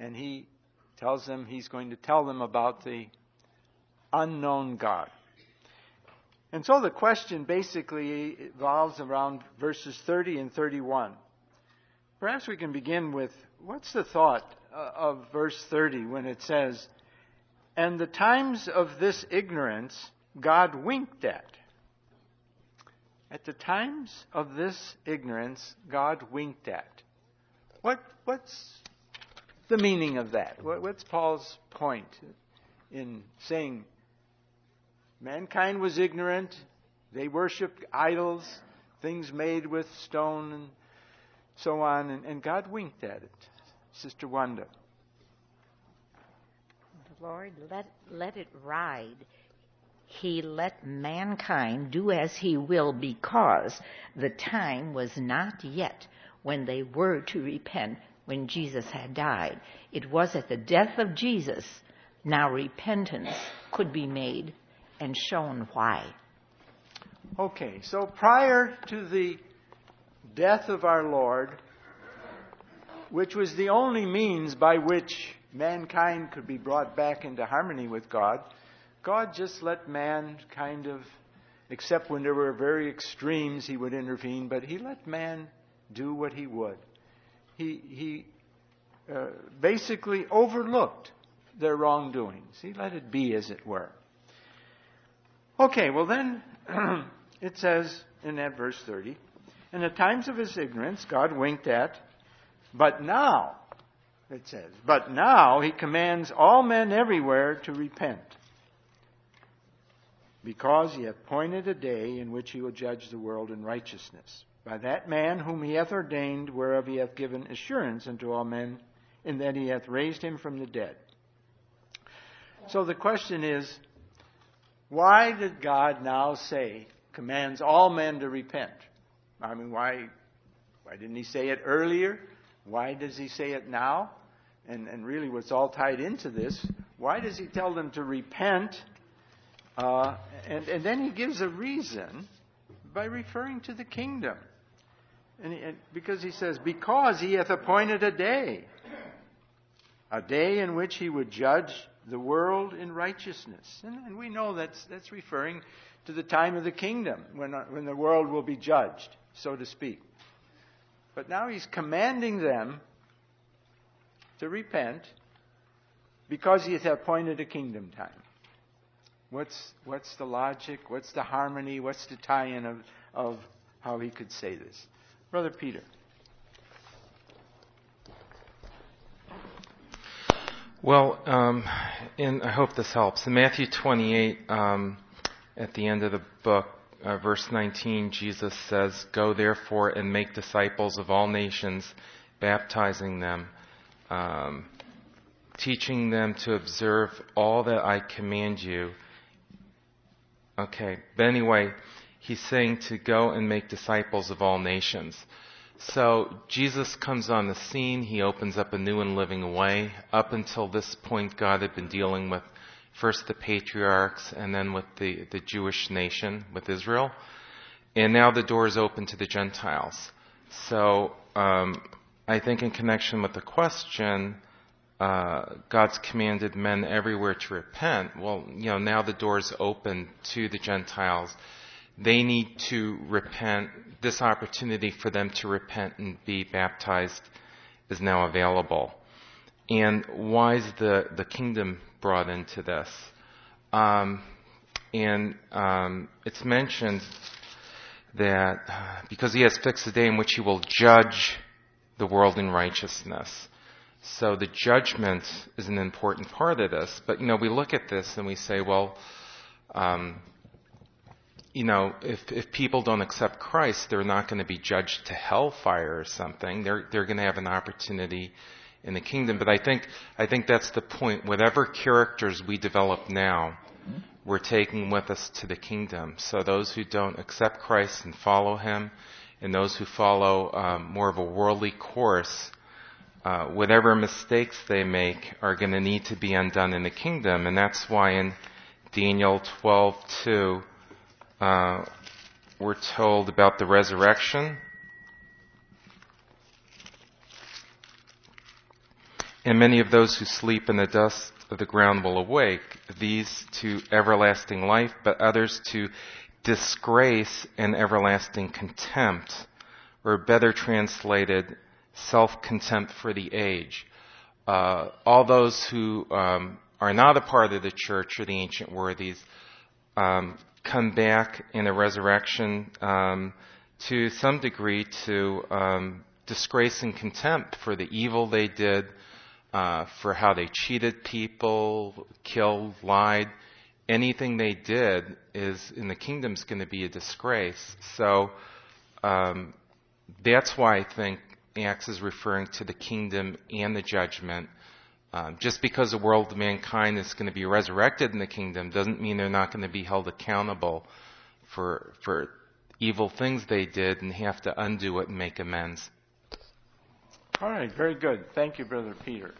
And he tells them he's going to tell them about the unknown God. And so the question basically evolves around verses 30 and 31. Perhaps we can begin with, what's the thought of verse 30 when it says, "And the times of this ignorance God winked at." At the times of this ignorance God winked at. What's the meaning of that? What's Paul's point in saying mankind was ignorant, they worshipped idols, things made with stone and so on, and God winked at it? Sister Wanda. The Lord let it ride. He let mankind do as he will because the time was not yet when they were to repent when Jesus had died. It was at the death of Jesus now repentance could be made and shown why. Okay, so prior to the death of our Lord, which was the only means by which mankind could be brought back into harmony with God, God just let man kind of, except when there were very extremes, he would intervene, but he let man do what he would. He basically overlooked their wrongdoings. He let it be, as it were. Okay, well then, it says in that verse 30, "In the times of his ignorance God winked at, but now," it says, "but now he commands all men everywhere to repent, because he hath appointed a day in which he will judge the world in righteousness, by that man whom he hath ordained, whereof he hath given assurance unto all men, in that he hath raised him from the dead." So the question is, why did God now say, commands all men to repent? I mean, why didn't he say it earlier? Why does he say it now? And really what's all tied into this, why does he tell them to repent? And then he gives a reason by referring to the kingdom. And because he says, because he hath appointed a day in which he would judge the world in righteousness. And we know that's referring to the time of the kingdom, when the world will be judged, so to speak. But now he's commanding them to repent because he hath appointed a kingdom time. What's the logic? What's the harmony? What's the tie-in of how he could say this? Brother Peter. Well, I hope this helps. In Matthew 28, at the end of the book, verse 19, Jesus says, "Go therefore and make disciples of all nations, baptizing them, teaching them to observe all that I command you." Okay, but anyway, he's saying to go and make disciples of all nations. So Jesus comes on the scene. He opens up a new and living way. Up until this point, God had been dealing with first the patriarchs and then with the Jewish nation, with Israel. And now the door is open to the Gentiles. So I think in connection with the question, God's commanded men everywhere to repent. Well, now the door is open to the Gentiles. They need to repent. This opportunity for them to repent and be baptized is now available. And why is the kingdom brought into this? It's mentioned that because he has fixed a day in which he will judge the world in righteousness. So the judgment is an important part of this. But, we look at this and we say, well, if people don't accept Christ, they're not going to be judged to hellfire or something. They're going to have an opportunity in the kingdom. But I think that's the point. Whatever characters we develop now, we're taking with us to the kingdom. So those who don't accept Christ and follow him, and those who follow more of a worldly course, whatever mistakes they make are going to need to be undone in the kingdom. And that's why in Daniel 12:2, we're told about the resurrection. And many of those who sleep in the dust of the ground will awake, these to everlasting life, but others to disgrace and everlasting contempt, or better translated, self-contempt for the age. All those who are not a part of the church or the ancient worthies come back in a resurrection to some degree to disgrace and contempt for the evil they did, for how they cheated people, killed, lied. Anything they did is in the kingdom's going to be a disgrace. So that's why I think Acts is referring to the kingdom and the judgment. Just because the world of mankind is going to be resurrected in the kingdom doesn't mean they're not going to be held accountable for evil things they did and have to undo it and make amends. All right, very good. Thank you, Brother Peter.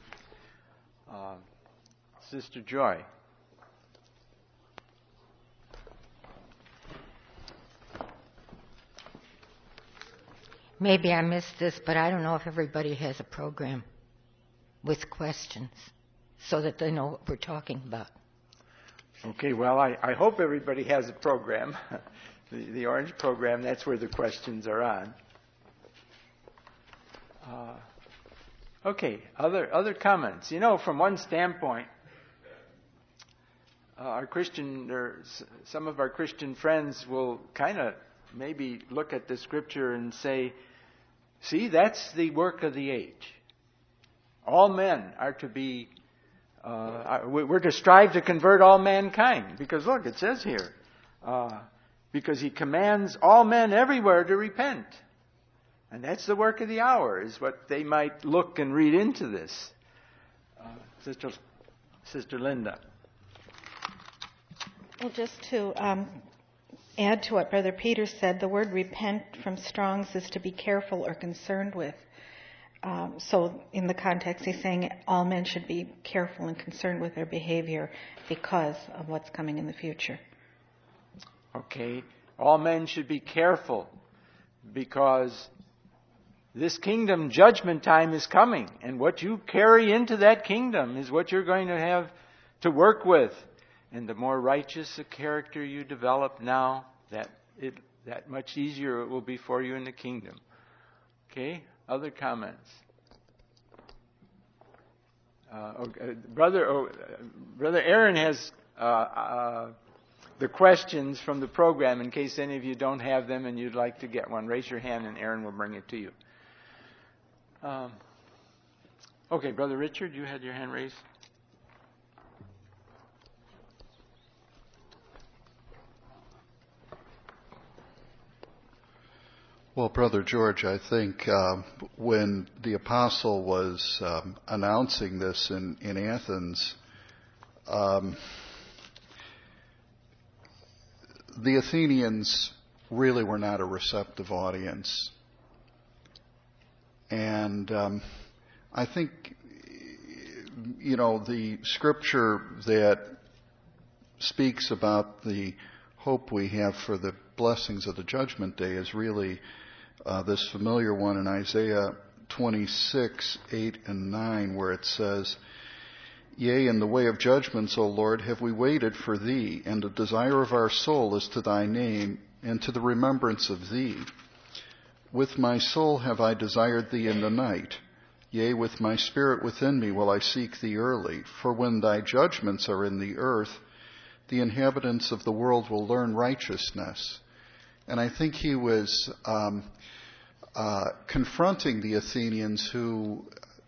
Sister Joy. Maybe I missed this, but I don't know if everybody has a program with questions so that they know what we're talking about. Okay, well, I hope everybody has a program. The orange program, that's where the questions are on. Okay, other comments. You know, from one standpoint, some of our Christian friends will kind of maybe look at the scripture and say, see, that's the work of the age. All men are to be, we're to strive to convert all mankind. Because look, it says here, because he commands all men everywhere to repent. And that's the work of the hour, is what they might look and read into this. Sister Linda. Well, just to add to what Brother Peter said, the word repent from Strong's is to be careful or concerned with. So in the context, he's saying all men should be careful and concerned with their behavior because of what's coming in the future. Okay. All men should be careful because this kingdom judgment time is coming. And what you carry into that kingdom is what you're going to have to work with. And the more righteous a character you develop now, that much easier it will be for you in the kingdom. Okay? Other comments? Brother Aaron has the questions from the program in case any of you don't have them and you'd like to get one. Raise your hand and Aaron will bring it to you. Okay, Brother Richard, you had your hand raised. Well, Brother George, I think when the apostle was announcing this in Athens, the Athenians really were not a receptive audience. And I think, the scripture that speaks about the hope we have for the blessings of the judgment day is really this familiar one in Isaiah 26, 8 and 9, where it says, Yea, in the way of judgments, O Lord, have we waited for thee, and the desire of our soul is to thy name, and to the remembrance of thee. With my soul have I desired thee in the night. Yea, with my spirit within me will I seek thee early. For when thy judgments are in the earth, the inhabitants of the world will learn righteousness. And I think he was confronting the Athenians who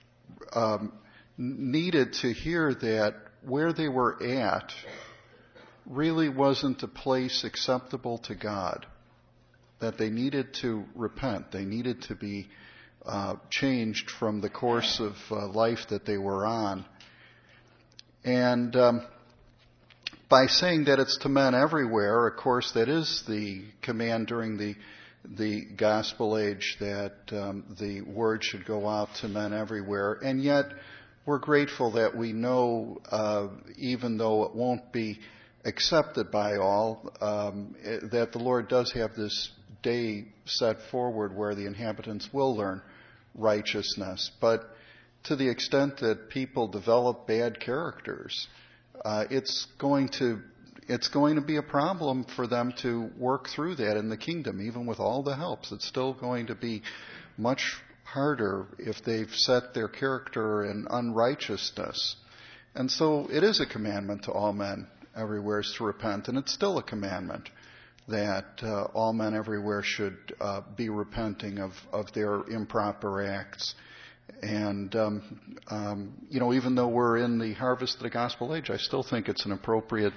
needed to hear that where they were at really wasn't a place acceptable to God, that they needed to repent, they needed to be changed from the course of life that they were on. And by saying that it's to men everywhere, of course, that is the command during the gospel age, that the word should go out to men everywhere. And yet, we're grateful that we know, even though it won't be accepted by all, that the Lord does have this day set forward where the inhabitants will learn righteousness. But to the extent that people develop bad characters, it's going to be a problem for them to work through that in the kingdom, even with all the helps. It's still going to be much harder if they've set their character in unrighteousness. And so it is a commandment to all men everywhere to repent, and it's still a commandment that all men everywhere should be repenting of their improper acts. And, even though we're in the harvest of the gospel age, I still think it's appropriate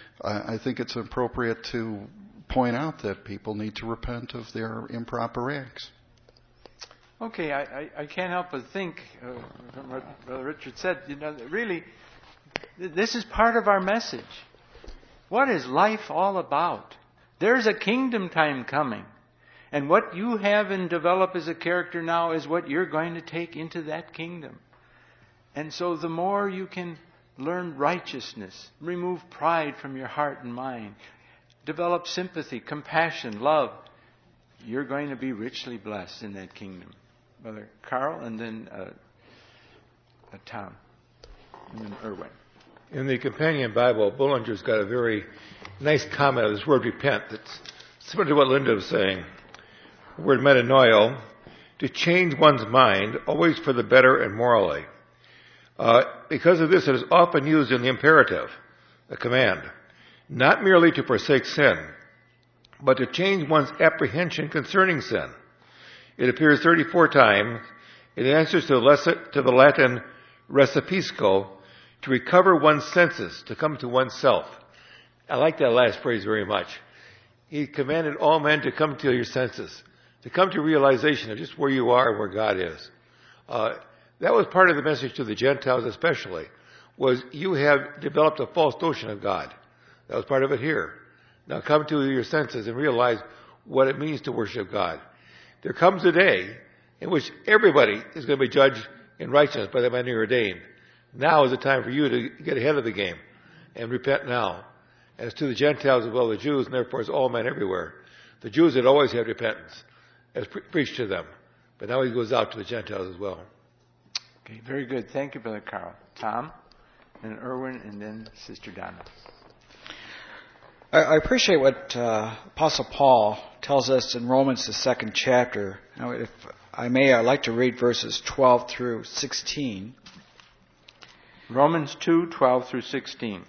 to point out that people need to repent of their improper acts. Okay, I can't help but think from what Brother Richard said, really, this is part of our message. What is life all about? There's a kingdom time coming. And what you have and develop as a character now is what you're going to take into that kingdom. And so the more you can learn righteousness, remove pride from your heart and mind, develop sympathy, compassion, love, you're going to be richly blessed in that kingdom. Brother Carl, and then Tom, and then Erwin. In the Companion Bible, Bullinger's got a very nice comment of this word repent that's similar to what Linda was saying. The word metanoia, to change one's mind, always for the better and morally. Because of this, it is often used in the imperative, a command, not merely to forsake sin, but to change one's apprehension concerning sin. It appears 34 times. It answers to the Latin recepisco, to recover one's senses, to come to oneself. I like that last phrase very much. He commanded all men to come to your senses, to come to realization of just where you are and where God is. That was part of the message to the Gentiles especially, was you have developed a false notion of God. That was part of it here. Now come to your senses and realize what it means to worship God. There comes a day in which everybody is going to be judged in righteousness by the man who ordained. Now is the time for you to get ahead of the game and repent now. As to the Gentiles as well as the Jews, and therefore as all men everywhere. The Jews had always had repentance as preached to them. But now he goes out to the Gentiles as well. Okay, very good. Thank you, Brother Carl. Tom, and Erwin, and then Sister Donna. I appreciate what Apostle Paul tells us in Romans, the 2nd chapter. Now, if I may, I'd like to read verses 12 through 16. Romans 2:12 through 16.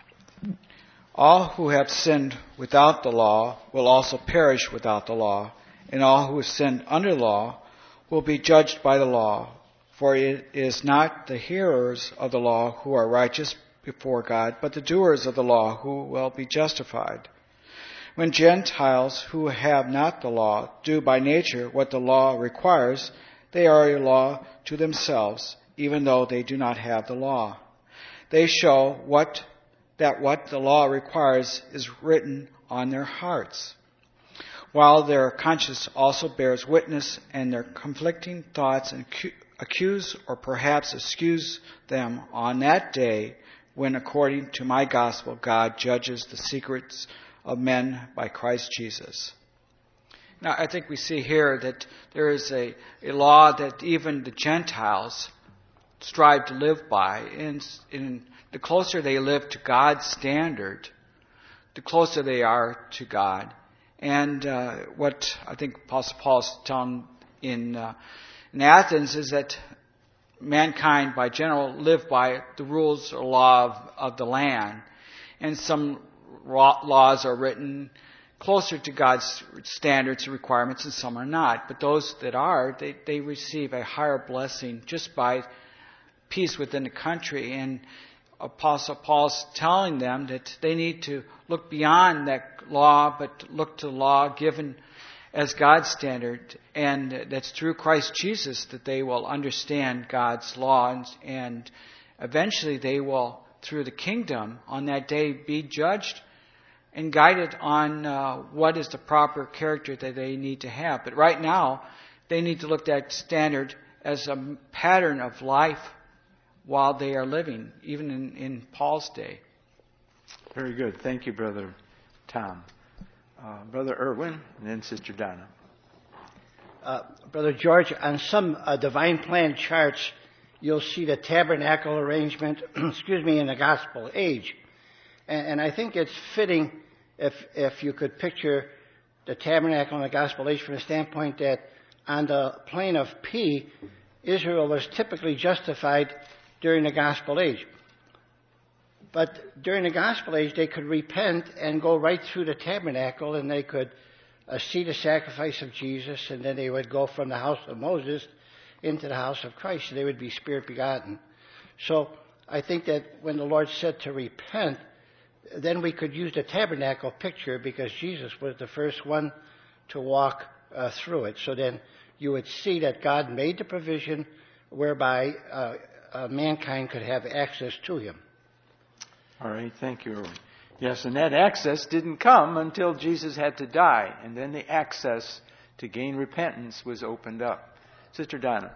All who have sinned without the law will also perish without the law, and all who have sinned under the law will be judged by the law. For it is not the hearers of the law who are righteous before God, but the doers of the law who will be justified. When Gentiles who have not the law do by nature what the law requires, they are a law to themselves, even though they do not have the law. They show that what the law requires is written on their hearts, while their conscience also bears witness, and their conflicting thoughts accuse or perhaps excuse them on that day when, according to my gospel, God judges the secrets of men by Christ Jesus. Now, I think we see here that there is a law that even the Gentiles strive to live by. And the closer they live to God's standard, the closer they are to God. And what I think Apostle Paul is telling in Athens is that mankind, by general, live by the rules or law of the land. And some laws are written closer to God's standards and requirements, and some are not. But those that are, they receive a higher blessing just by peace within the country. And Apostle Paul's telling them that they need to look beyond that law, but look to the law given as God's standard, and that's through Christ Jesus that they will understand God's law, and eventually they will, through the kingdom, on that day be judged and guided on what is the proper character that they need to have. But right now, they need to look at that standard as a pattern of life while they are living, even in Paul's day. Very good. Thank you, Brother Tom. Brother Erwin, and then Sister Donna. Brother George, on some divine plan charts, you'll see the tabernacle arrangement, in the gospel age. And I think it's fitting if you could picture the tabernacle in the gospel age from the standpoint that on the plane of P, Israel was typically justified during the gospel age. But during the gospel age, they could repent and go right through the tabernacle, and they could see the sacrifice of Jesus, and then they would go from the house of Moses into the house of Christ. They would be spirit begotten. So I think that when the Lord said to repent, then we could use the tabernacle picture because Jesus was the first one to walk through it. So then you would see that God made the provision whereby mankind could have access to him. All right, thank you, Erwin. Yes, and that access didn't come until Jesus had to die, and then the access to gain repentance was opened up. Sister Donna.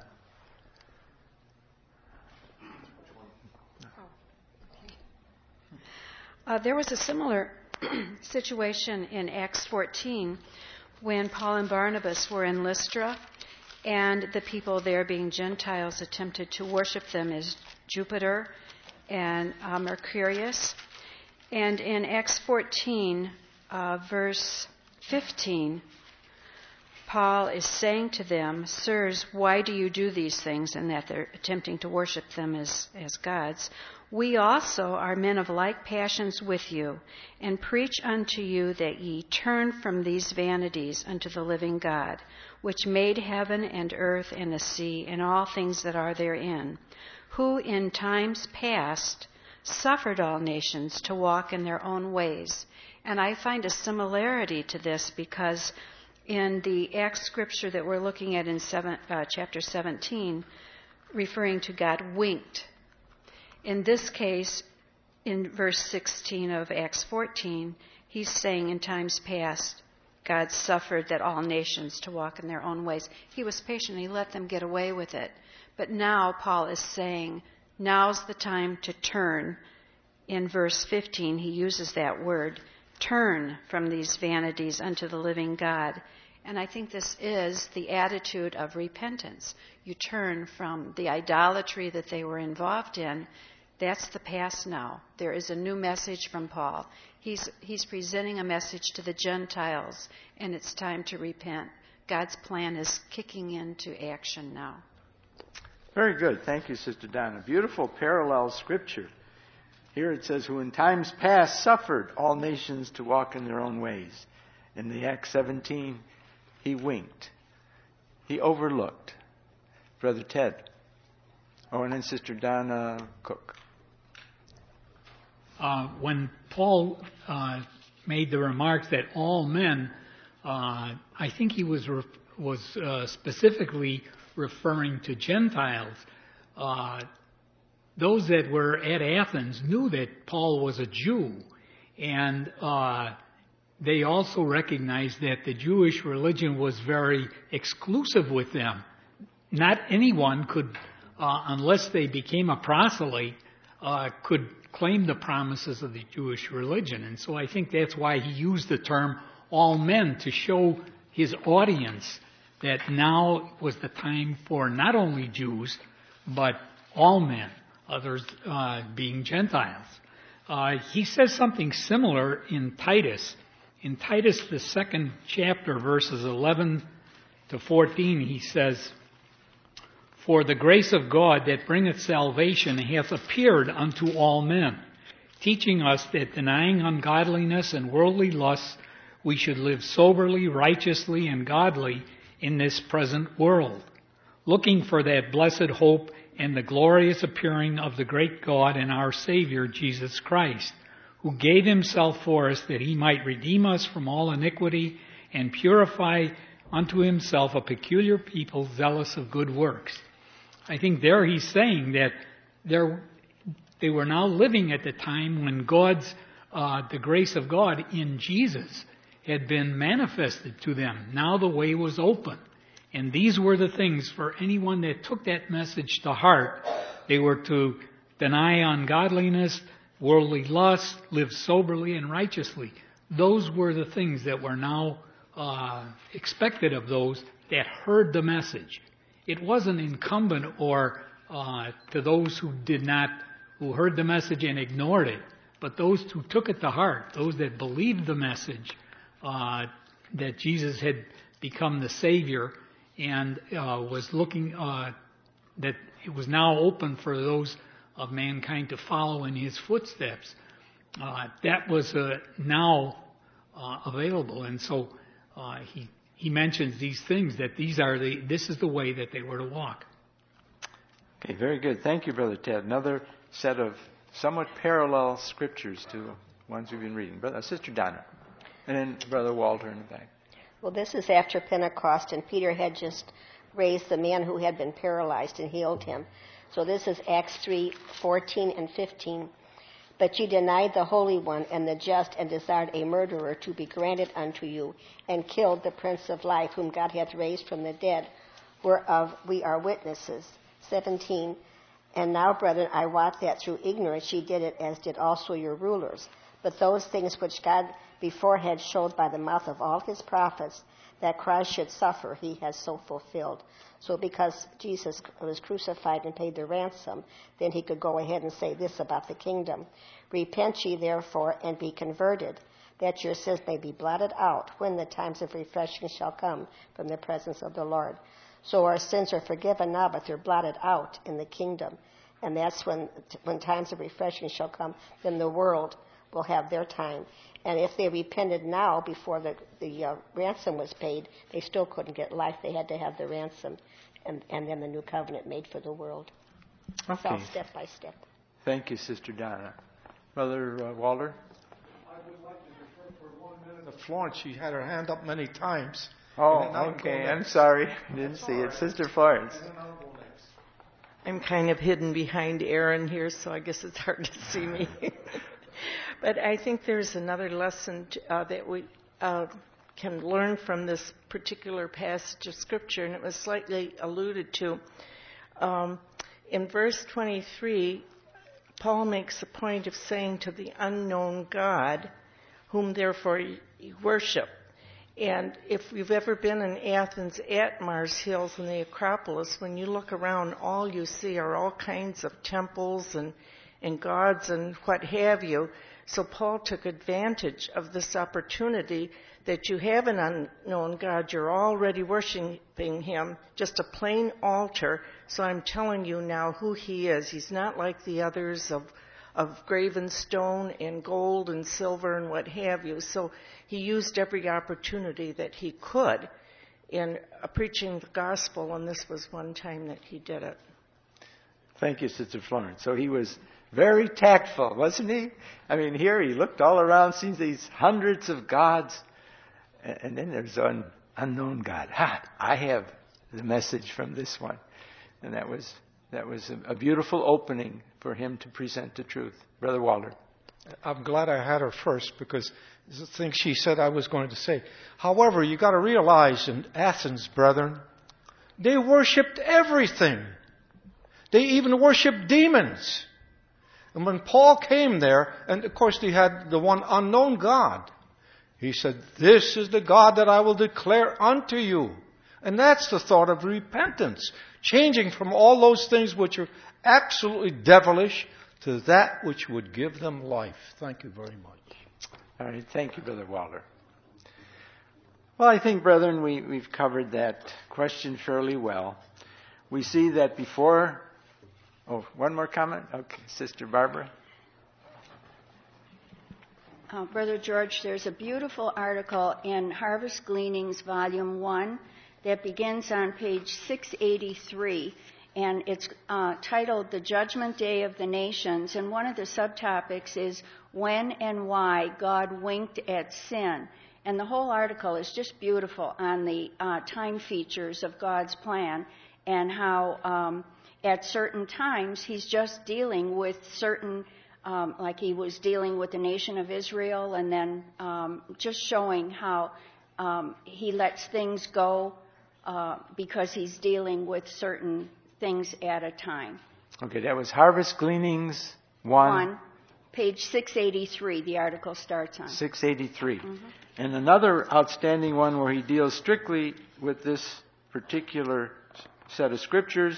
There was a similar situation in Acts 14 when Paul and Barnabas were in Lystra, and the people there, being Gentiles, attempted to worship them as Jupiter and Mercurius. And in Acts 14, verse 15, Paul is saying to them, "Sirs, why do you do these things?" And that they're attempting to worship them as gods. "We also are men of like passions with you, and preach unto you that ye turn from these vanities unto the living God, which made heaven and earth and the sea and all things that are therein, who in times past suffered all nations to walk in their own ways." And I find a similarity to this because in the Acts scripture that we're looking at in chapter 17, referring to God winked. In this case, in verse 16 of Acts 14, he's saying in times past, God suffered that all nations to walk in their own ways. He was patient. He let them get away with it. But now Paul is saying, now's the time to turn. In verse 15, he uses that word, turn from these vanities unto the living God. And I think this is the attitude of repentance. You turn from the idolatry that they were involved in. That's the past now. There is a new message from Paul. He's presenting a message to the Gentiles, and it's time to repent. God's plan is kicking into action now. Very good. Thank you, Sister Donna. Beautiful parallel scripture. Here it says, who in times past suffered all nations to walk in their own ways. In the Acts 17, he winked. He overlooked. Brother Ted. Oh, and then Sister Donna Cook. When Paul made the remark that all men, I think he was specifically referring to Gentiles. Those that were at Athens knew that Paul was a Jew, and they also recognized that the Jewish religion was very exclusive with them. Not anyone could, unless they became a proselyte, could claim the promises of the Jewish religion. And so I think that's why he used the term all men, to show his audience that now was the time for not only Jews, but all men, others being Gentiles. He says something similar in Titus. In Titus, the 2nd chapter, verses 11 to 14, he says, "For the grace of God that bringeth salvation hath appeared unto all men, teaching us that denying ungodliness and worldly lusts, we should live soberly, righteously, and godly in this present world, looking for that blessed hope and the glorious appearing of the great God and our Savior, Jesus Christ, who gave himself for us that he might redeem us from all iniquity and purify unto himself a peculiar people zealous of good works." I think there he's saying that they were now living at the time when the grace of God in Jesus had been manifested to them. Now the way was open. And these were the things for anyone that took that message to heart. They were to deny ungodliness, worldly lust, live soberly and righteously. Those were the things that were now expected of those that heard the message. It wasn't incumbent or to those who heard the message and ignored it. But those who took it to heart, those that believed the message, that Jesus had become the Savior and was looking, that it was now open for those of mankind to follow in his footsteps. That was now available. And so he mentions these things, that this is the way that they were to walk. Okay, very good. Thank you, Brother Ted. Another set of somewhat parallel scriptures to ones we've been reading. Sister Donna, and then Brother Walter in the back. Well, this is after Pentecost, and Peter had just raised the man who had been paralyzed and healed him. So this is Acts 3:14 and 15. But ye denied the Holy One and the just, and desired a murderer to be granted unto you, and killed the Prince of Life, whom God hath raised from the dead, whereof we are witnesses. 17. And now, brethren, I wot that through ignorance ye did it, as did also your rulers. But those things which God before had showed by the mouth of all his prophets, that Christ should suffer, he has so fulfilled. So because Jesus was crucified and paid the ransom, then he could go ahead and say this about the kingdom. Repent ye therefore and be converted, that your sins may be blotted out, when the times of refreshing shall come from the presence of the Lord. So our sins are forgiven now, but they're blotted out in the kingdom. And that's when times of refreshing shall come, then the world will have their time. And if they repented now before the ransom was paid, they still couldn't get life. They had to have the ransom and then the new covenant made for the world. Okay. It's all step by step. Thank you, Sister Donna. Brother Walter? I would like to refer for 1 minute to Florence. She had her hand up many times. Oh, okay. I'm sorry. I didn't see it. Sister Florence. I'm kind of hidden behind Aaron here, so I guess it's hard to see me. But I think there's another lesson that we can learn from this particular passage of Scripture, and it was slightly alluded to. In verse 23, Paul makes a point of saying to the unknown God, whom therefore you worship. And if you've ever been in Athens at Mars Hills and the Acropolis, when you look around, all you see are all kinds of temples and gods and what have you. So Paul took advantage of this opportunity that you have an unknown God. You're already worshiping him, just a plain altar. So I'm telling you now who he is. He's not like the others of graven stone and gold and silver and what have you. So he used every opportunity that he could in preaching the gospel, and this was one time that he did it. Thank you, Sister Florence. So he was very tactful, wasn't he? I mean, here he looked all around, sees these hundreds of gods, and then there's an unknown God. I have the message from this one. And that was a beautiful opening for him to present the truth. Brother Walter. I'm glad I had her first, because it's the thing she said I was going to say. However, you got to realize in Athens, brethren, they worshipped everything. They even worshipped demons. And when Paul came there, and of course they had the one unknown God, he said, this is the God that I will declare unto you. And that's the thought of repentance. Changing from all those things which are absolutely devilish to that which would give them life. Thank you very much. All right. Thank you, Brother Walter. Well, I think, brethren, we've covered that question fairly well. We see that before... Oh, one more comment? Okay, Sister Barbara. Brother George, there's a beautiful article in Harvest Gleanings, Volume 1, that begins on page 683, and it's titled The Judgment Day of the Nations, and one of the subtopics is When and Why God Winked at Sin. And the whole article is just beautiful on the time features of God's plan and how at certain times he's just dealing with certain, like he was dealing with the nation of Israel, and then just showing how he lets things go because he's dealing with certain things at a time. Okay, that was Harvest Gleanings 1. Page 683, the article starts on. 683. Mm-hmm. And another outstanding one where he deals strictly with this particular set of scriptures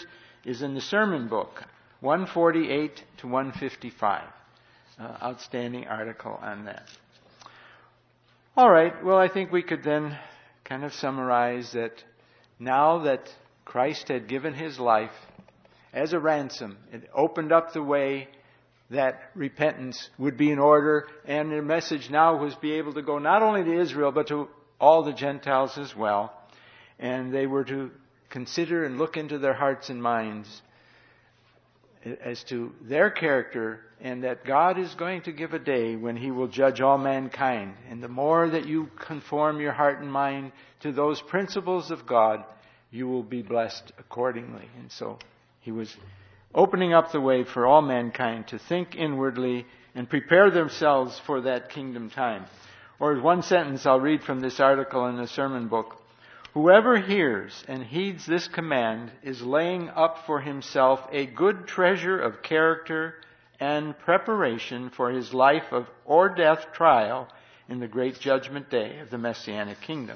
is in the sermon book, 148 to 155. Outstanding article on that. All right, well, I think we could then kind of summarize that now that Christ had given his life as a ransom, it opened up the way that repentance would be in order, and the message now was be able to go not only to Israel, but to all the Gentiles as well. And they were to consider and look into their hearts and minds as to their character, and that God is going to give a day when he will judge all mankind. And the more that you conform your heart and mind to those principles of God, you will be blessed accordingly. And so he was opening up the way for all mankind to think inwardly and prepare themselves for that kingdom time. Or one sentence I'll read from this article in the sermon book. Whoever hears and heeds this command is laying up for himself a good treasure of character and preparation for his life of or death trial in the great judgment day of the Messianic kingdom.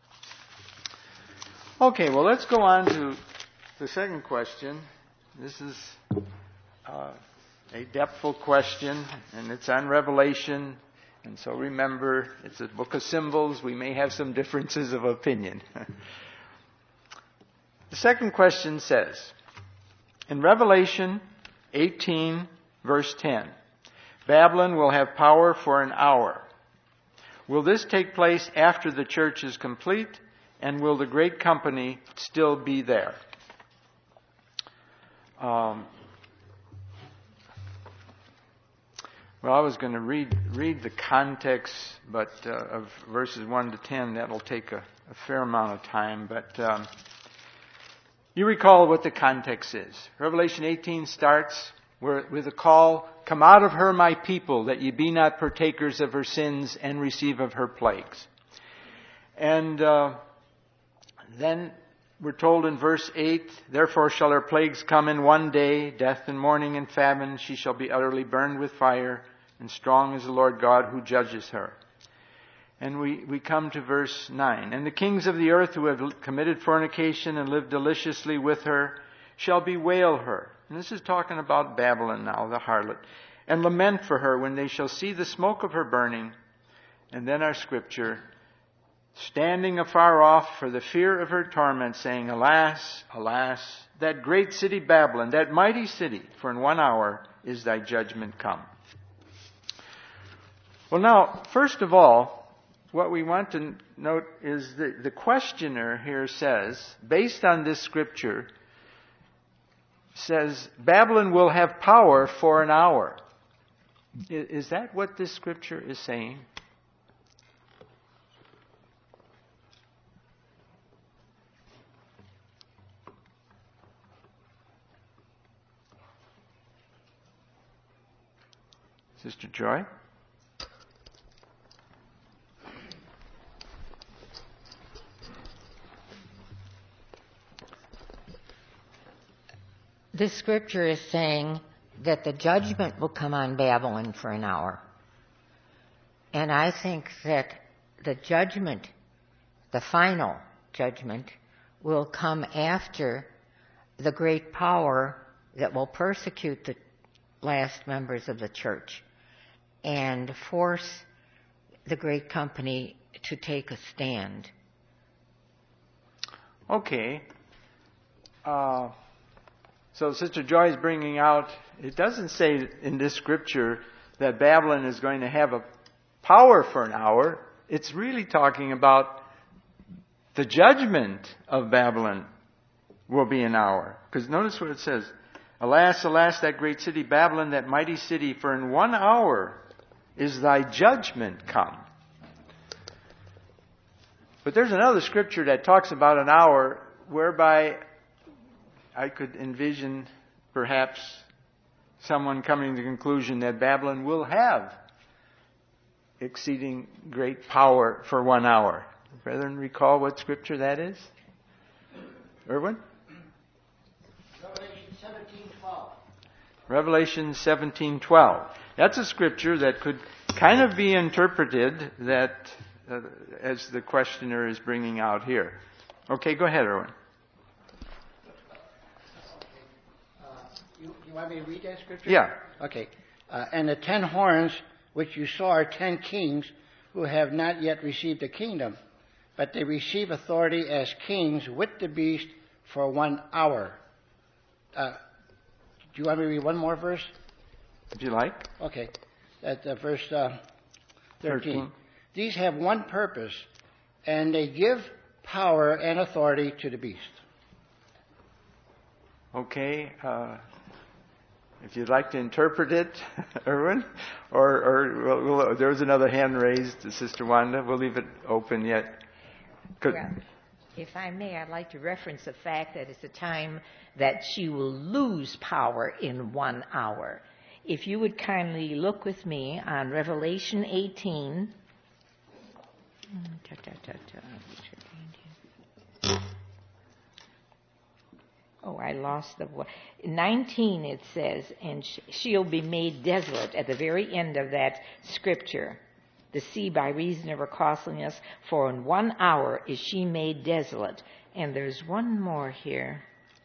Okay, well, let's go on to the second question. This is a depthful question, and it's on Revelation. And so remember, it's a book of symbols. We may have some differences of opinion. The second question says, in Revelation 18, verse 10, Babylon will have power for an hour. Will this take place after the church is complete? And will the great company still be there? Well, I was going to read the context, but of verses 1 to 10. That'll take a fair amount of time. But you recall what the context is. Revelation 18 starts with a call, "Come out of her, my people, that ye be not partakers of her sins and receive of her plagues." And then we're told in verse 8, "Therefore shall her plagues come in one day, death and mourning and famine. She shall be utterly burned with fire, and strong is the Lord God who judges her." And we come to verse 9. "And the kings of the earth who have committed fornication and lived deliciously with her shall bewail her." And this is talking about Babylon now, the harlot. "And lament for her when they shall see the smoke of her burning." And then our scripture, "Standing afar off for the fear of her torment, saying, Alas, alas, that great city Babylon, that mighty city, for in 1 hour is thy judgment come." Well, now, first of all, what we want to note is that the questioner here says, based on this scripture, says Babylon will have power for an hour. Is that what this scripture is saying? Sister Joy? This scripture is saying that the judgment will come on Babylon for an hour. And I think that the judgment, the final judgment, will come after the great power that will persecute the last members of the church and force the great company to take a stand. Okay. So Sister Joy is bringing out, it doesn't say in this scripture that Babylon is going to have a power for an hour. It's really talking about the judgment of Babylon will be an hour. Because notice what it says. "Alas, alas, that great city Babylon, that mighty city, for in 1 hour is thy judgment come." But there's another scripture that talks about an hour whereby I could envision perhaps someone coming to the conclusion that Babylon will have exceeding great power for 1 hour. Brethren, recall what scripture that is? Erwin? Revelation 17:12. Revelation 17:12. That's a scripture that could kind of be interpreted that as the questioner is bringing out here. Okay, go ahead, Erwin. want me to read that scripture? Yeah. Okay. And the 10 horns which you saw are 10 kings who have not yet received the kingdom, but they receive authority as kings with the beast for 1 hour. Do you want me to read one more verse? If you like. Okay. That's verse 13. These have one purpose, and they give power and authority to the beast. Okay. If you'd like to interpret it, Erwin, or there was another hand raised, Sister Wanda. We'll leave it open yet. Well, if I may, I'd like to reference the fact that it's a time that she will lose power in 1 hour. If you would kindly look with me on Revelation 18. Oh, I lost the 19 it says, and she'll be made desolate at the very end of that scripture. The sea by reason of her costliness, for in 1 hour is she made desolate. And there's one more here.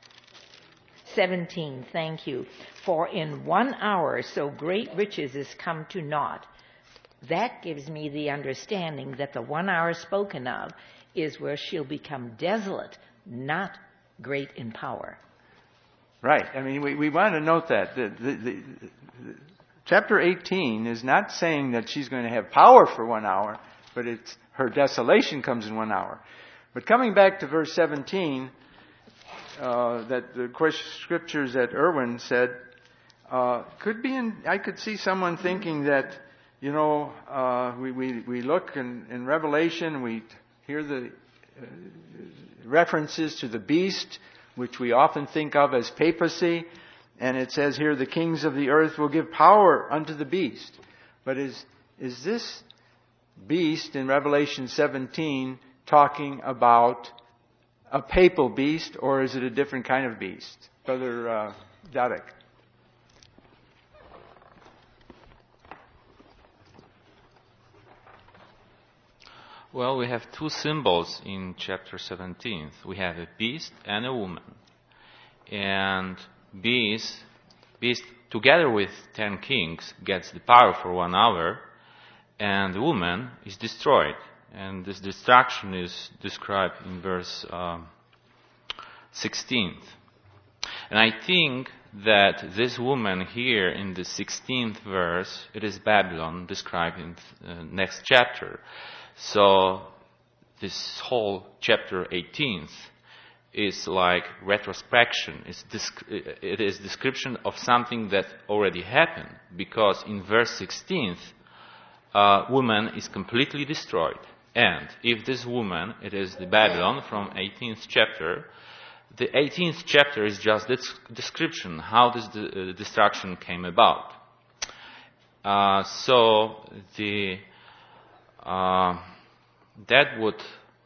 17, thank you. For in 1 hour so great riches is come to naught. That gives me the understanding that the 1 hour spoken of is where she'll become desolate, not great in power. Right. I mean, we want to note that. The chapter 18 is not saying that she's going to have power for 1 hour, but it's her desolation comes in 1 hour. But coming back to verse 17, that the scriptures that Erwin said, could be I could see someone thinking that, we look in Revelation, we hear the references to the beast, which we often think of as papacy, and it says here, the kings of the earth will give power unto the beast. But is this beast in Revelation 17 talking about a papal beast, or is it a different kind of beast? Brother Dadek. Well, we have two symbols in chapter 17. We have a beast and a woman. And beast together with 10 kings gets the power for 1 hour, and the woman is destroyed. And this destruction is described in verse 16. And I think that this woman here in the 16th verse, it is Babylon described in the next chapter. So this whole chapter 18 is like retrospection. It is description of something that already happened, because in verse 16, woman is completely destroyed. And if this woman, it is the Babylon from 18th chapter, the 18th chapter is just this description, how this destruction came about. That would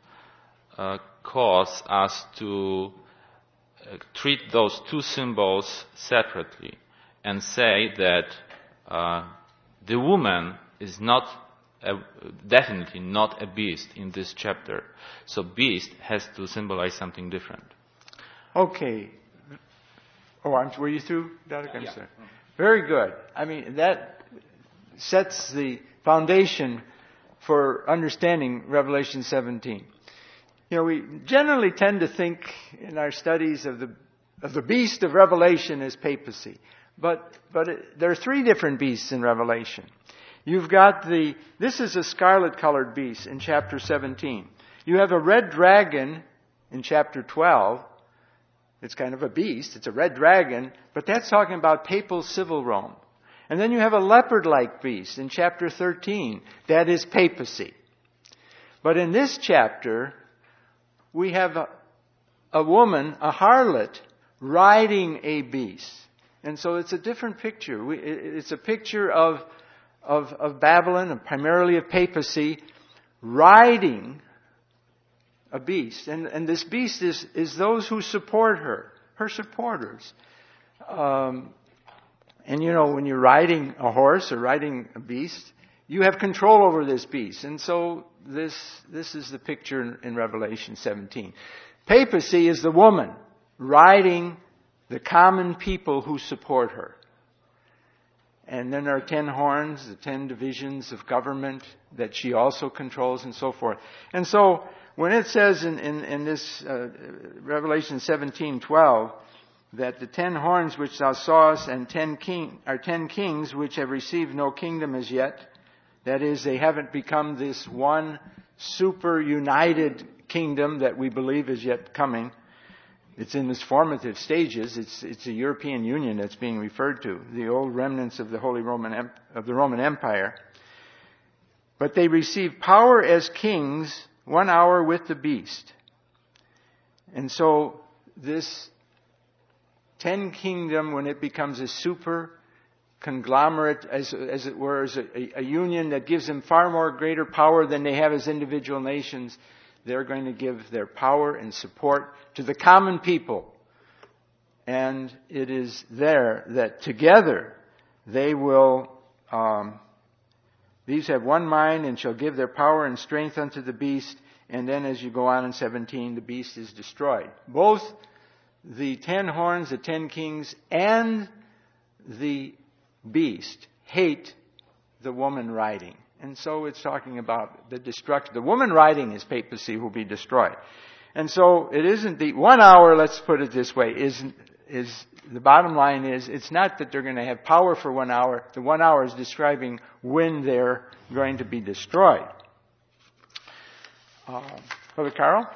cause us to treat those two symbols separately and say that the woman is definitely not a beast in this chapter. So beast has to symbolize something different. Okay. Were you through, Dadek? I'm sorry. Very good. I mean, that sets the foundation for understanding Revelation 17. We generally tend to think in our studies of the beast of Revelation as papacy. But there are three different beasts in Revelation. You've got this is a scarlet-colored beast in chapter 17. You have a red dragon in chapter 12. It's kind of a beast. It's a red dragon, but that's talking about papal civil Rome. And then you have a leopard-like beast in chapter 13. That is papacy. But in this chapter, we have a woman, a harlot, riding a beast. And so it's a different picture. It's a picture of Babylon, and primarily of papacy, riding a beast. And this beast is those who support her supporters. And when you're riding a horse or riding a beast, you have control over this beast. And so this is the picture in Revelation 17. Papacy is the woman riding the common people who support her. And then there are 10 horns, the 10 divisions of government that she also controls and so forth. And so when it says in this Revelation 17:12 that the 10 horns which thou sawest and 10 kings which have received no kingdom as yet, that is, they haven't become this one super united kingdom that we believe is yet coming. It's in its formative stages. It's a European Union that's being referred to, the old remnants of the Roman Empire. But they receive power as kings 1 hour with the beast. And so this 10 kingdom, when it becomes a super conglomerate, as it were, as a union that gives them far more greater power than they have as individual nations, they're going to give their power and support to the common people. And it is there that together they will, these have one mind and shall give their power and strength unto the beast. And then as you go on in 17, the beast is destroyed. Both the 10 horns, the 10 kings, and the beast hate the woman riding. And so it's talking about the destruction. The woman riding is papacy will be destroyed. And so it isn't the 1 hour, let's put it this way, is the bottom line is it's not that they're going to have power for 1 hour. The 1 hour is describing when they're going to be destroyed. Brother Carl?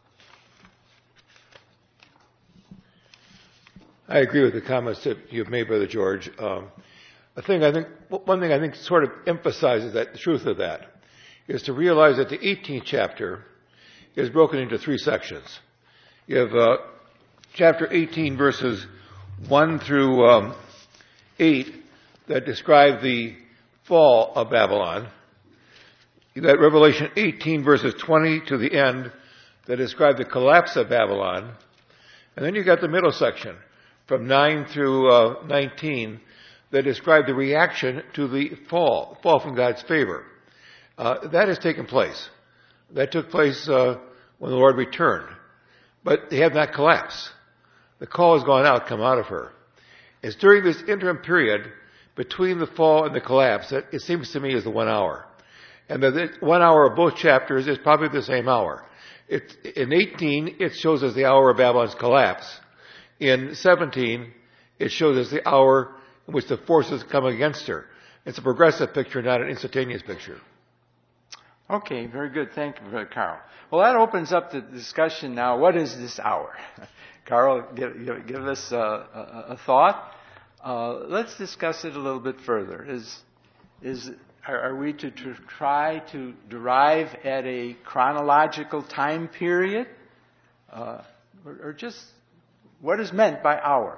I agree with the comments that you've made, Brother George. One thing I think sort of emphasizes the truth of that is to realize that the 18th chapter is broken into 3 sections. You have chapter 18, verses 1 through 8, that describe the fall of Babylon. You've got Revelation 18, verses 20 to the end, that describe the collapse of Babylon. And then you've got the middle section, from 9 through 19, that describe the reaction to the fall from God's favor. That has taken place. That took place when the Lord returned. But they have not collapsed. The call has gone out, come out of her. It's during this interim period between the fall and the collapse that it seems to me is the 1 hour. And the 1 hour of both chapters is probably the same hour. In 18, it shows us the hour of Babylon's collapse. In 17, it shows us the hour in which the forces come against her. It's a progressive picture, not an instantaneous picture. Okay, very good. Thank you, Brother Carl. Well, that opens up the discussion now. What is this hour? Carl, give us a thought. Let's discuss it a little bit further. Are we to try to derive at a chronological time period? Or just what is meant by hour?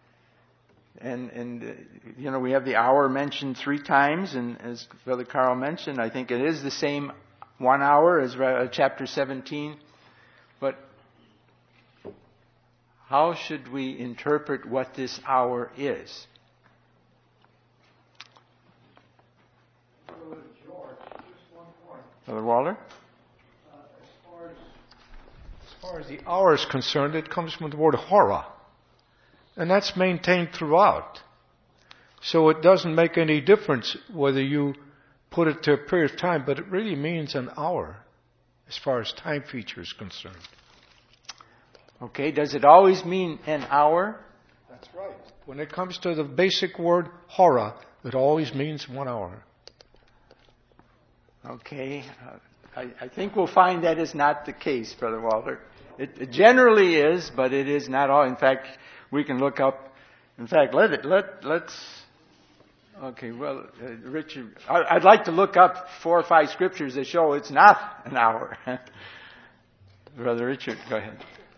And we have the hour mentioned 3 times, and as Brother Carl mentioned, I think it is the same 1 hour as chapter 17. But how should we interpret what this hour is? Brother Walter? As far as the hour is concerned, it comes from the word hora. And that's maintained throughout. So it doesn't make any difference whether you put it to a period of time, but it really means an hour as far as time feature is concerned. Okay, does it always mean an hour? That's right. When it comes to the basic word hora, it always means 1 hour. Okay, I think we'll find that is not the case, Brother Walter. It generally is, but it is not all. In fact, we can look up. In fact, let's. Okay, well, Richard, I'd like to look up 4 or 5 scriptures that show it's not an hour. Brother Richard, go ahead.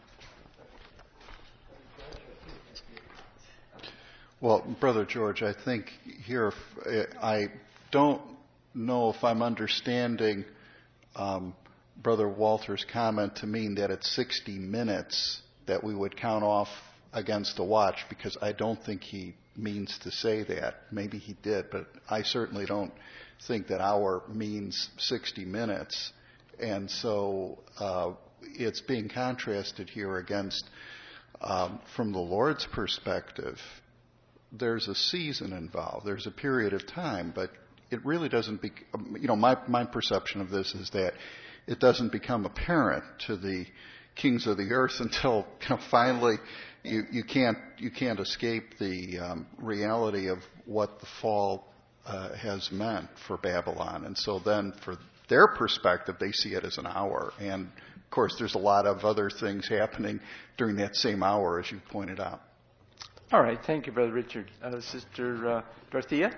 Well, Brother George, I think here I don't know if I'm understanding Brother Walter's comment to mean that it's 60 minutes that we would count off against the watch, because I don't think he means to say that. Maybe he did, but I certainly don't think that hour means 60 minutes. And so it's being contrasted here against From the Lord's perspective, there's a season involved. There's a period of time, but it really doesn't my perception of this is that it doesn't become apparent to the kings of the earth until finally you can't escape the reality of what the fall has meant for Babylon. And so then for their perspective, they see it as an hour. And of course, there's a lot of other things happening during that same hour, as you pointed out. All right. Thank you, Brother Richard. Sister Dorothea?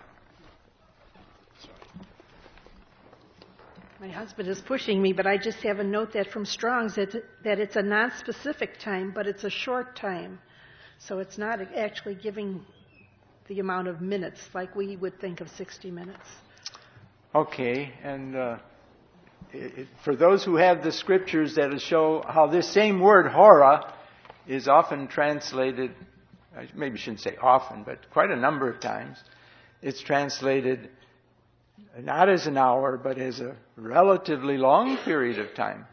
My husband is pushing me, but I just have a note that from Strong's that it's a non-specific time, but it's a short time. So it's not actually giving the amount of minutes like we would think of 60 minutes. Okay, and for those who have the scriptures that will show how this same word, hora, is often translated, I maybe shouldn't say often, but quite a number of times, it's translated not as an hour, but as a relatively long period of time.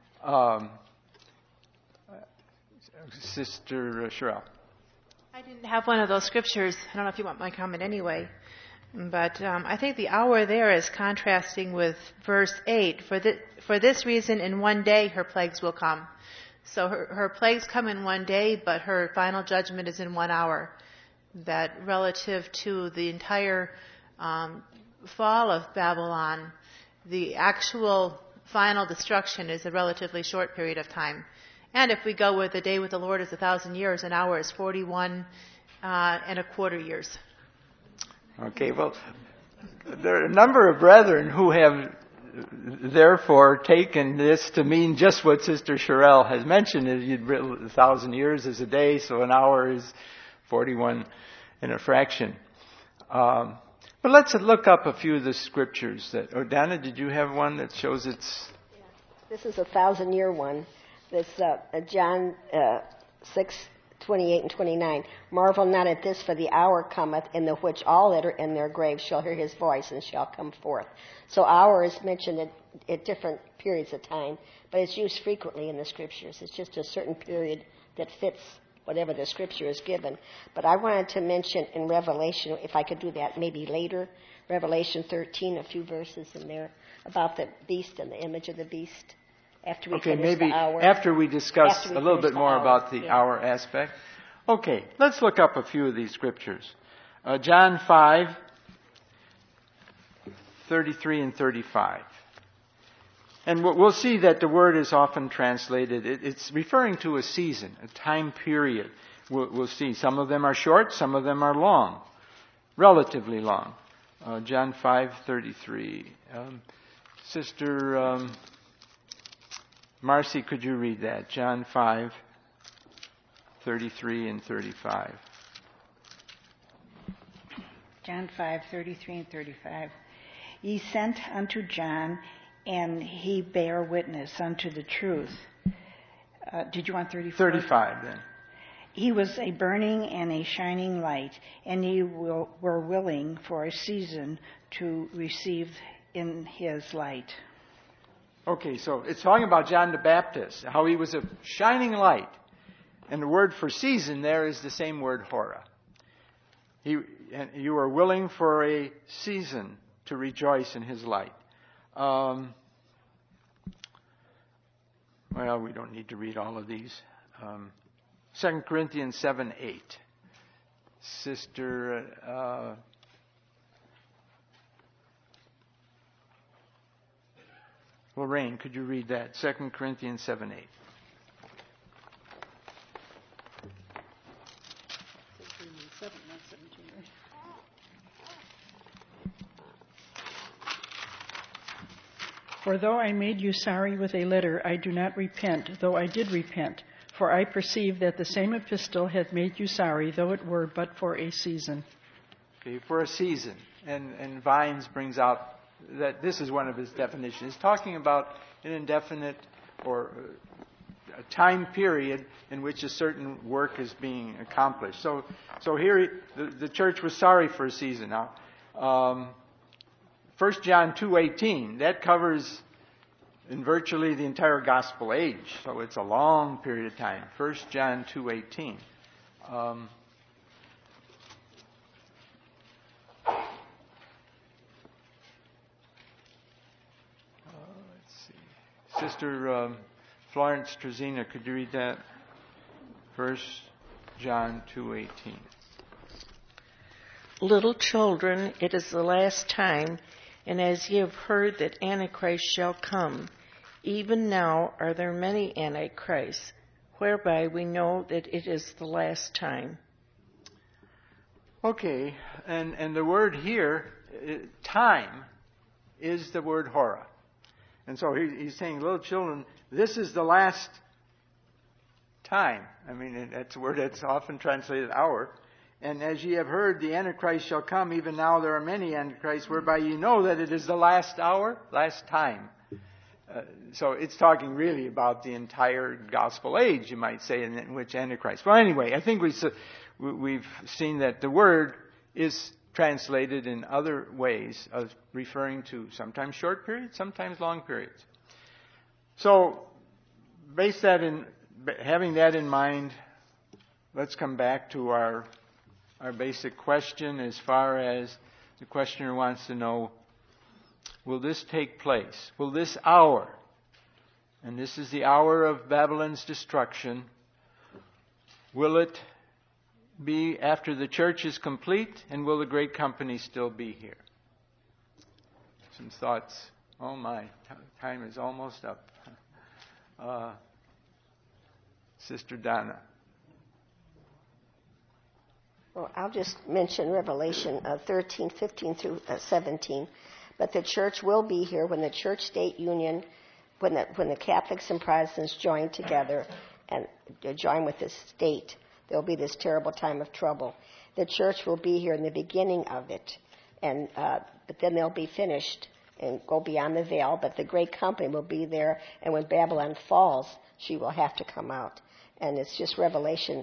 Sister Sherelle. I didn't have one of those scriptures. I don't know if you want my comment anyway. But I think the hour there is contrasting with verse 8. For this reason, in one day her plagues will come. So her plagues come in one day, but her final judgment is in 1 hour. That relative to the entire fall of Babylon, the actual final destruction is a relatively short period of time. And if we go with the day with the Lord is 1,000 years, an hour is 41 and a quarter years. Okay, well, there are a number of brethren who have therefore taken this to mean just what Sister Sherelle has mentioned. 1,000 years is a day, so an hour is 41 and a fraction. But let's look up a few of the scriptures. Dana, did you have one that shows it's... Yeah. This is a 1,000-year one. This John 6:28 and 29. Marvel not at this, for the hour cometh in the which all that are in their graves shall hear his voice and shall come forth. So hour is mentioned at different periods of time, but it's used frequently in the scriptures. It's just a certain period that fits whatever the scripture is given. But I wanted to mention in Revelation, if I could do that maybe later, Revelation 13, a few verses in there about the beast and the image of the beast. After we finish the hour. After we discuss a little bit more about the hour aspect. Okay, let's look up a few of these scriptures. John 5:33 and 35. And we'll see that the word is often translated, it's referring to a season, a time period. We'll see some of them are short, some of them are long, relatively long. John 5:33. Sister Marcy, could you read that? John 5:33 and 35. John 5:33 and 35. Ye sent unto John, and he bare witness unto the truth. Did you want 34? 35 then. He was a burning and a shining light, and ye were willing for a season to receive in his light. Okay, so it's talking about John the Baptist, how he was a shining light. And the word for season there is the same word, hora. And you are willing for a season to rejoice in his light. Well, we don't need to read all of these. 2 Corinthians 7:8. Sister Lorraine, could you read that? 2 Corinthians 7:8. For though I made you sorry with a letter, I do not repent, though I did repent. For I perceive that the same epistle hath made you sorry, though it were but for a season. Okay, for a season. And Vines brings out that this is one of his definitions. He's talking about an indefinite or a time period in which a certain work is being accomplished. So here the church was sorry for a season. Now, 1 John 2:18, that covers in virtually the entire gospel age. So it's a long period of time. 1 John 2:18. Let's see. Sister Florence Trezina, could you read that? 1 John 2:18. Little children, it is the last time, and as ye have heard that Antichrist shall come, even now are there many Antichrists, whereby we know that it is the last time. Okay, and the word here, time, is the word hora. And so he's saying, little children, this is the last time. I mean, that's a word that's often translated hour. And as ye have heard, the Antichrist shall come. Even now there are many Antichrists, whereby ye know that it is the last hour, last time. So it's talking really about the entire gospel age, you might say, in which Antichrist. Well, anyway, I think we've seen that the word is translated in other ways of referring to sometimes short periods, sometimes long periods. So, having that in mind, let's come back to our basic question as far as the questioner wants to know, will this take place? Will this hour, and this is the hour of Babylon's destruction, will it be after the church is complete, and will the great company still be here? Some thoughts. Oh my, time is almost up. Sister Donna. Well, I'll just mention Revelation 13, 15 through 17. But the church will be here when the church-state union, when the Catholics and Protestants join together and join with the state. There'll be this terrible time of trouble. The church will be here in the beginning of it, and but then they'll be finished and go beyond the veil. But the great company will be there, and when Babylon falls, she will have to come out. And it's just Revelation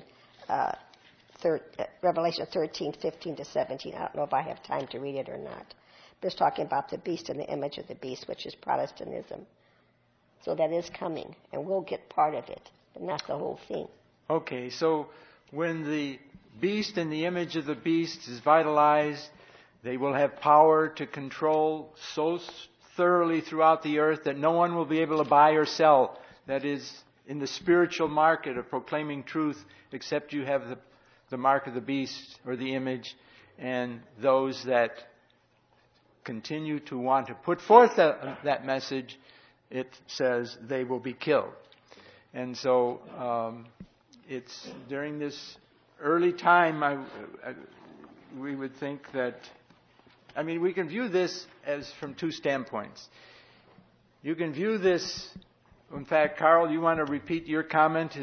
13, 15 to 17. I don't know if I have time to read it or not. But it's talking about the beast and the image of the beast, which is Protestantism. So that is coming, and we'll get part of it, but not the whole thing. Okay, so when the beast and the image of the beast is vitalized, they will have power to control so thoroughly throughout the earth that no one will be able to buy or sell. That is, in the spiritual market of proclaiming truth, except you have the mark of the beast or the image, and those that continue to want to put forth that message, it says they will be killed. And so it's during this early time, we would think that, I mean, we can view this as from two standpoints. You can view this, in fact, Carl, you want to repeat your comment,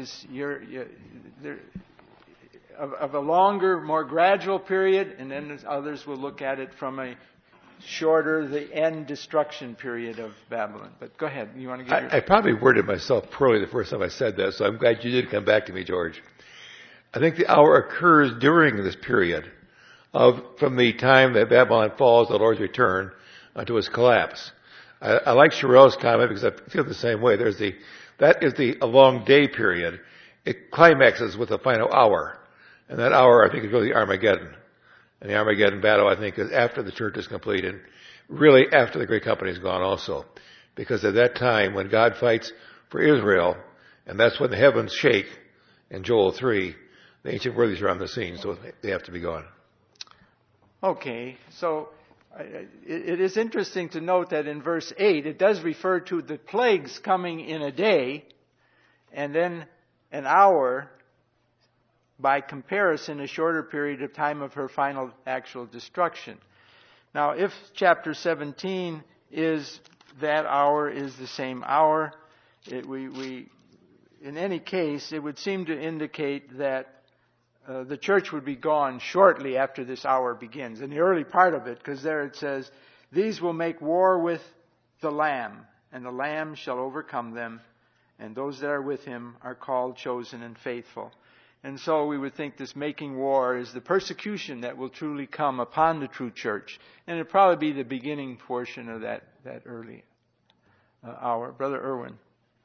of a longer, more gradual period, and then others will look at it from a shorter, the end destruction period of Babylon. But go ahead. You want to give your... I probably worded myself poorly the first time I said that, so I'm glad you did come back to me, George. I think the hour occurs during this period from the time that Babylon falls, the Lord's return, unto his collapse. I like Sherrell's comment because I feel the same way. That is a long day period. It climaxes with the final hour. And that hour, I think, is really Armageddon. And the Armageddon battle, I think, is after the church is complete and really after the great company is gone also. Because at that time, when God fights for Israel, and that's when the heavens shake in Joel 3, the ancient worthies are on the scene, so they have to be gone. Okay, so it is interesting to note that in verse 8, it does refer to the plagues coming in a day, and then an hour, by comparison, a shorter period of time of her final actual destruction. Now, if chapter 17 is that hour is the same hour, in any case, it would seem to indicate that the church would be gone shortly after this hour begins. In the early part of it, because there it says, "These will make war with the Lamb, and the Lamb shall overcome them, and those that are with him are called, chosen, and faithful." And so we would think this making war is the persecution that will truly come upon the true church. And it'll probably be the beginning portion of that early hour. Brother Irwin.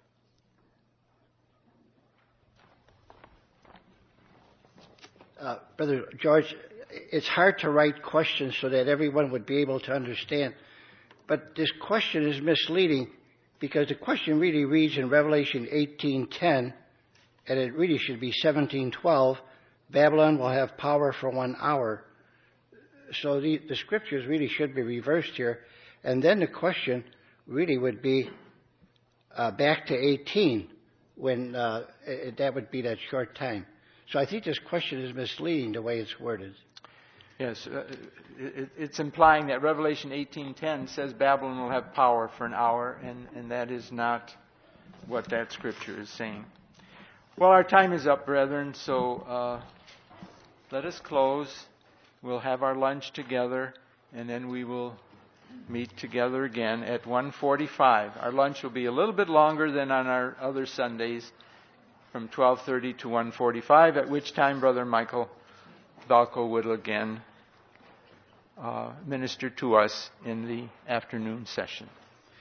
Brother George, it's hard to write questions so that everyone would be able to understand. But this question is misleading because the question really reads in Revelation 18:10, and it really should be 17:12. Babylon will have power for 1 hour. So the scriptures really should be reversed here. And then the question really would be back to 18, when that would be that short time. So I think this question is misleading the way it's worded. Yes, it's implying that Revelation 18:10 says Babylon will have power for 1 hour, and that is not what that scripture is saying. Well, our time is up, brethren, so let us close. We'll have our lunch together, and then we will meet together again at 1:45. Our lunch will be a little bit longer than on our other Sundays, from 12:30 to 1:45, at which time Brother Michael Balco would again minister to us in the afternoon session.